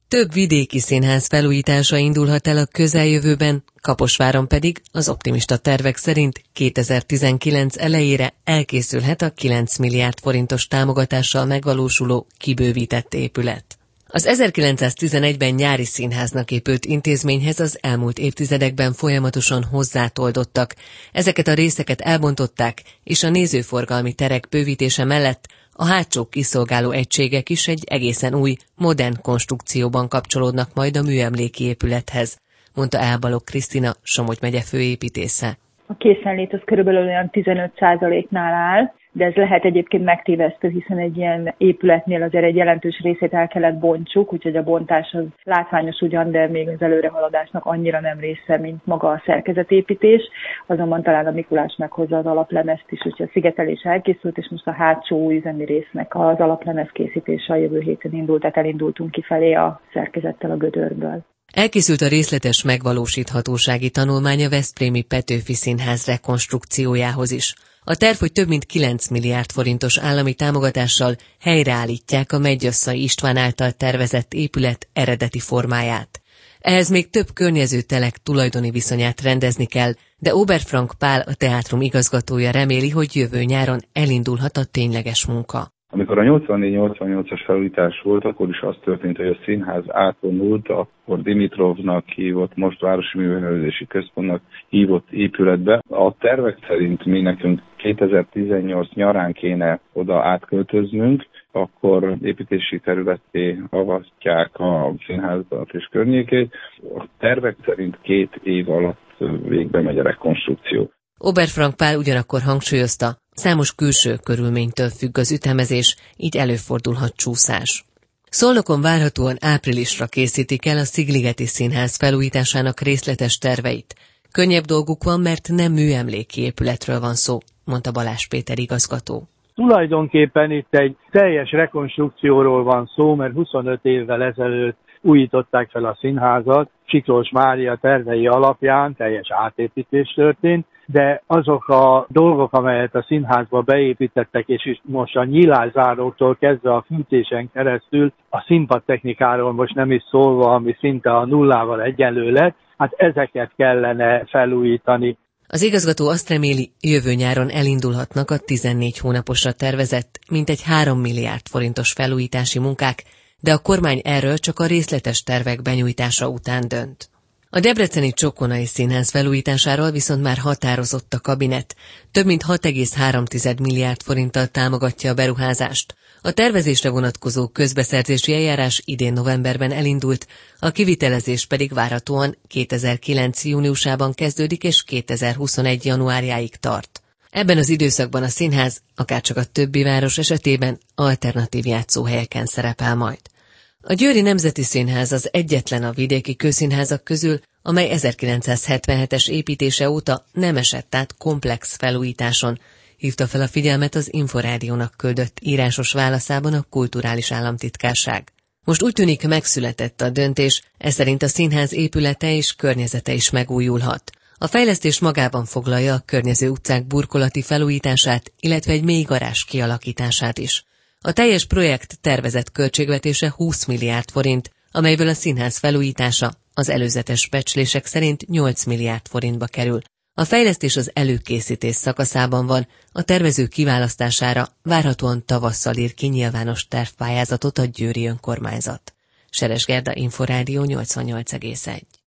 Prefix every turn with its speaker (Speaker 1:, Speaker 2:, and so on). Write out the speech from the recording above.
Speaker 1: Több vidéki színház felújítása indulhat el a közeljövőben, Kaposváron pedig az optimista tervek szerint 2019 elejére elkészülhet a 9 milliárd forintos támogatással megvalósuló kibővített épület. Az 1911-ben nyári színháznak épült intézményhez az elmúlt évtizedekben folyamatosan hozzátoldottak. Ezeket a részeket elbontották, és a nézőforgalmi terek bővítése mellett a hátsó kiszolgáló egységek is egy egészen új, modern konstrukcióban kapcsolódnak majd a műemléki épülethez, mondta Elbalog Krisztina, Somogy megye főépítésze.
Speaker 2: A készenlét az körülbelül olyan 15%-nál áll, de ez lehet egyébként megtévesztő, hiszen egy ilyen épületnél azért egy jelentős részét el kellett bontsuk, úgyhogy a bontás az látványos ugyan, de még az előrehaladásnak annyira nem része, mint maga a szerkezetépítés. Azonban talán a Mikulás meghozza az alaplemezt is, úgyhogy a szigetelés elkészült, és most a hátsó üzemi résznek az alaplemez készítése a jövő héten indult, tehát elindultunk kifelé a szerkezettel a gödörből.
Speaker 1: Elkészült a részletes megvalósíthatósági tanulmány a veszprémi Petőfi Színház rekonstrukciójához is. A terv, hogy több mint 9 milliárd forintos állami támogatással helyreállítják a Megyyasszai István által tervezett épület eredeti formáját. Ehhez még több környező telek tulajdoni viszonyát rendezni kell, de Oberfrank Pál, a teátrum igazgatója reméli, hogy jövő nyáron elindulhat a tényleges munka.
Speaker 3: Amikor a 84-88-as felújítás volt, akkor is az történt, hogy a színház átvonult, akkor Dimitrovnak hívott, most Városi Művelődési Központnak hívott épületbe. A tervek szerint mi nekünk 2018 nyarán kéne oda átköltöznünk, akkor építési területté avatják a színházat és környékét. A tervek szerint 2 év alatt végbe megy a rekonstrukció.
Speaker 1: Oberfrank Pál ugyanakkor hangsúlyozta, számos külső körülménytől függ az ütemezés, így előfordulhat csúszás. Szolnokon várhatóan áprilisra készítik el a Szigligeti Színház felújításának részletes terveit. Könnyebb dolguk van, mert nem műemléki épületről van szó, mondta Balázs Péter igazgató.
Speaker 4: Tulajdonképpen itt egy teljes rekonstrukcióról van szó, mert 25 évvel ezelőtt újították fel a színházat, Siklós Mária tervei alapján teljes átépítés történt, de azok a dolgok, amelyet a színházba beépítettek, és most a nyilászáróktól kezdve a fűtésen keresztül, a színpadtechnikáról most nem is szólva, ami szinte a nullával egyenlő lett, hát ezeket kellene felújítani.
Speaker 1: Az igazgató azt reméli, jövő nyáron elindulhatnak a 14 hónaposra tervezett, mintegy 3 milliárd forintos felújítási munkák, de a kormány erről csak a részletes tervek benyújtása után dönt. A debreceni Csokonai Színház felújításáról viszont már határozott a kabinet. Több mint 6,3 milliárd forinttal támogatja a beruházást. A tervezésre vonatkozó közbeszerzési eljárás idén novemberben elindult, a kivitelezés pedig várhatóan 2009. júniusában kezdődik és 2021. januárjáig tart. Ebben az időszakban a színház, akárcsak a többi város esetében, alternatív játszóhelyeken szerepel majd. A Győri Nemzeti Színház az egyetlen a vidéki közszínházak közül, amely 1977-es építése óta nem esett át komplex felújításon, hívta fel a figyelmet az Inforádiónak küldött írásos válaszában a Kulturális Államtitkárság. Most úgy tűnik, megszületett a döntés, eszerint a színház épülete és környezete is megújulhat. A fejlesztés magában foglalja a környező utcák burkolati felújítását, illetve egy mély garázs kialakítását is. A teljes projekt tervezett költségvetése 20 milliárd forint, amelyből a színház felújítása az előzetes becslések szerint 8 milliárd forintba kerül. A fejlesztés az előkészítés szakaszában van, a tervező kiválasztására várhatóan tavasszal ír ki nyilvános tervpályázatot a győri önkormányzat. Seres Gerda, Inforádió 88,1.